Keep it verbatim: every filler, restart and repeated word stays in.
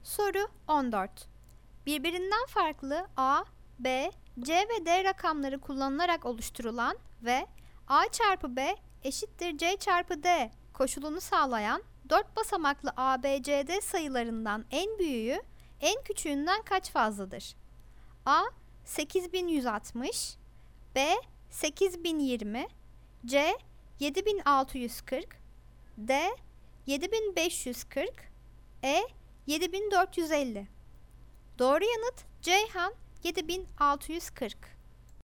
Soru on dört. Birbirinden farklı A, B, C ve D rakamları kullanılarak oluşturulan ve A çarpı B eşittir C çarpı D koşulunu sağlayan dört basamaklı A B C D sayılarından en büyüğü en küçüğünden kaç fazladır? A sekiz bin yüz altmış, B sekiz bin yirmi, C yedi bin altı yüz kırk, D yedi bin beş yüz kırk, E yedi bin dört yüz elli. Doğru yanıt Ceyhan yedi bin altı yüz kırk.